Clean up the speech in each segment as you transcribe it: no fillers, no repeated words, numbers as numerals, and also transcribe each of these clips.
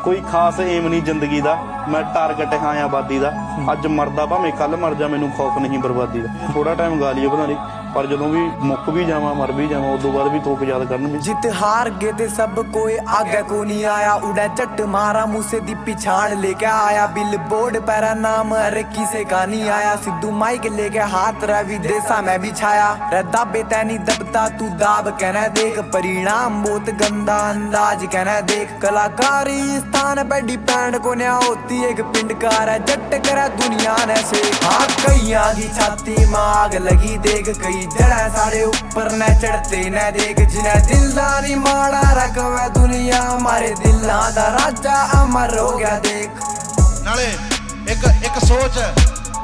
ਕੋਈ ਖਾਸ ਏਮ ਨਹੀਂ ਜ਼ਿੰਦਗੀ ਦਾ, ਮੈਂ ਟਾਰਗੇਟ ਹਾਂ ਆਬਾਦੀ ਦਾ। ਅੱਜ ਮਰਦਾ ਭਾਵੇਂ ਕੱਲ ਮਰ ਜਾ, ਮੈਨੂੰ ਖੌਫ ਨਹੀਂ ਬਰਬਾਦੀ ਦਾ। ਥੋੜਾ ਟਾਈਮ ਗਾ ਲਈਏ ਪਤਾ ਨਹੀਂ, पर जदों भी मुक भी जावां मर भी जावां उदों बाद भी तोप याद करन। जित हार गए थे सब कोई आगे को नहीं आया, उड़ा चट मारा मुँह से दी पिछाड़ लेके आया। बिल बोर्ड पैरा नाम हर किसे का नहीं आया, सिद्धू माइक लेके हाथ रवि देसा में भी छाया। दाबे तैनी दबता तू दाब कहना देख, परिणाम बहुत गंदा अंदाज कहना देख। कलाकारी स्थान पे डिपेंड को न्या होती एक पिंडकार है, जट करे दुनिया ने से। हाँ कईयां की छाती में आग लगी देख, कई जड़ा सारे ऊपर न चढ़ते न देख। जिन्हें दिलदारी माड़ा रखवे दुनिया, हमारे दिलां दा राजा अमर हो गया देख। नाले एक सोच है,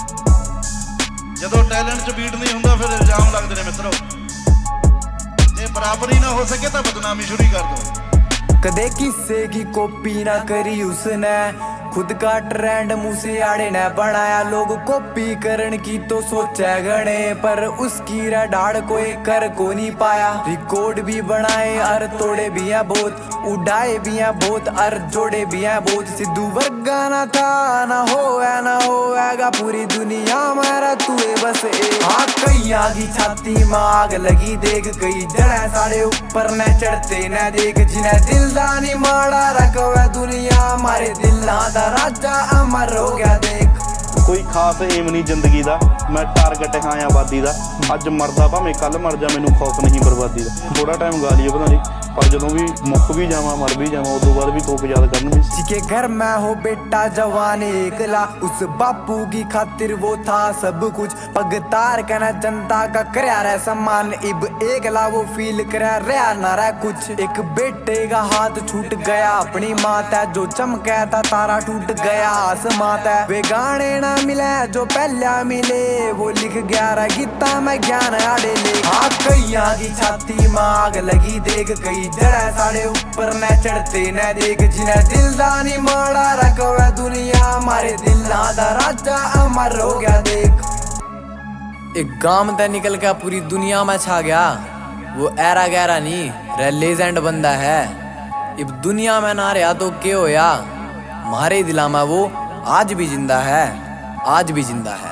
जदों टैलेंट च बीट नहीं हुंदा फिर इल्जाम लगदे ने मित्रो। जे बराबरी ना हो सके तो बदनामी शुरू कर दो। कदे किस्से की कॉपी ना करी उसने, खुद का ट्रेंड मुँह से आड़े ने बनाया। लोग कॉपी करन की तो सोचे गणे, पर उसकी रडाड़ कोई कर को नहीं पाया। रिकॉर्ड भी बनाए और तोड़े भी हैं बहुत, उड़ाए भी हैं बहुत और जोड़े भी हैं बहुत। सिद्धू वर्गा ना था ना होएगा पूरी दुनिया मेरा तू बस एक। हाँ कईयां की छाती में आग लगी देख, कई जड़े सारे ऊपर न चढ़ते न देख। जिन्हें दिलदानी माड़ा रखवे दुनिया, हमारे दिलां दा राजा अमर हो गया देख। कोई खास एम नहीं जिंदगी दा, मैं टारगेट हाँ आबादी दा। अज मरदा भावें कल मर जा, मैनू खौफ नहीं बर्बादी दा। थोड़ा टाइम गा लईए पता नहीं, पर जदों भी मुक भी जावां मर भी जावां उदों बाद भी तोप याद करन। जिसके घर में हो बेटा जवान एकला, उस बापू की खातिर वो था सब कुछ। पगतार कहना जनता का करया रहा सम्मान, इब एकला वो फील करया रहा ना रहा कुछ। एक बेटे का हाथ छूट गया अपनी माता, जो चमका था तारा टूट गया आसमां तै। वे गाने ना मिले जो पहला मिले, वो लिख गया रहा गीता में ज्ञान आड़े ले। हाँ कईयां की छाती में आग लगी देख, कई जड़ा साढ़े ऊपर न चढ़ते न देख। जिन्हें दिलदानी माड़ा रखवे दुनिया, हमारे दिलां दा राजा अमर हो गया देख। एक गांव ते निकल के पूरी दुनिया में छा गया, वो ऐरा गहरा नहीं रे लेजेंड बंदा है। इब दुनिया में ना रहा तो क्या होया, हमारे दिला में वो आज भी जिंदा है, आज भी जिंदा है।